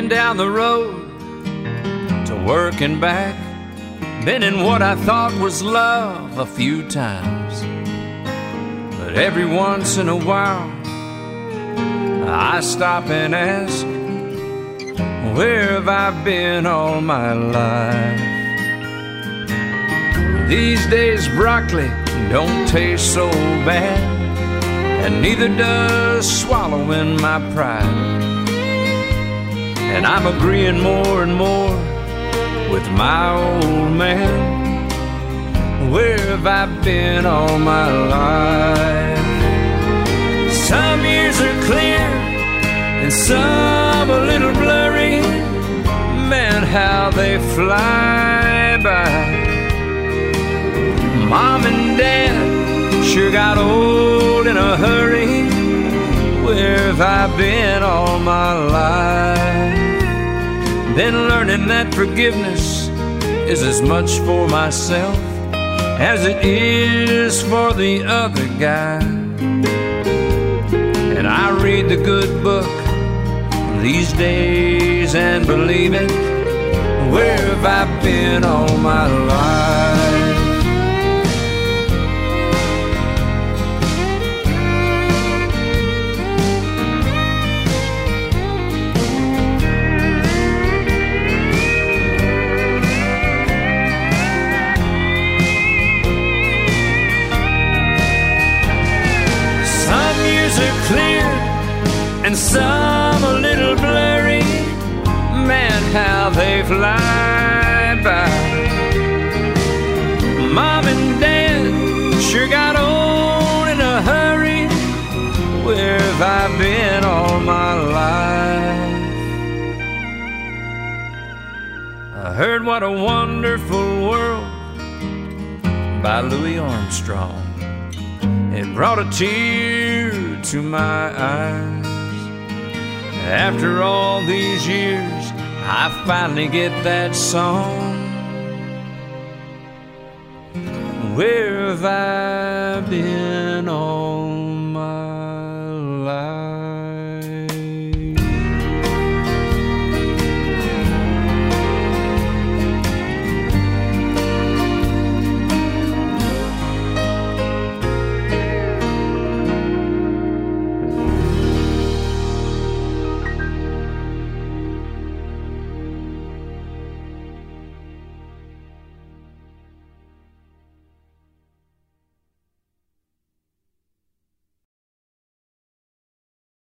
Been down the road to work and back. Been in what I thought was love a few times. But every once in a while I stop and ask, where have I been all my life? These days broccoli don't taste so bad, and neither does swallowing my pride. And I'm agreeing more and more with my old man. Where have I been all my life? Some years are clear and some a little blurry. Man, how they fly by. Mom and Dad sure got old in a hurry. Where have I been all my life? Then learning that forgiveness is as much for myself as it is for the other guy. And I read the good book these days and believe it. Where have I been all my life? Clear and some a little blurry. Man, how they fly by. Mom and Dad sure got old in a hurry. Where have I been all my life? I heard What a Wonderful World by Louis Armstrong. It brought a tear to my eyes. After all these years, I finally get that song. Where have I been all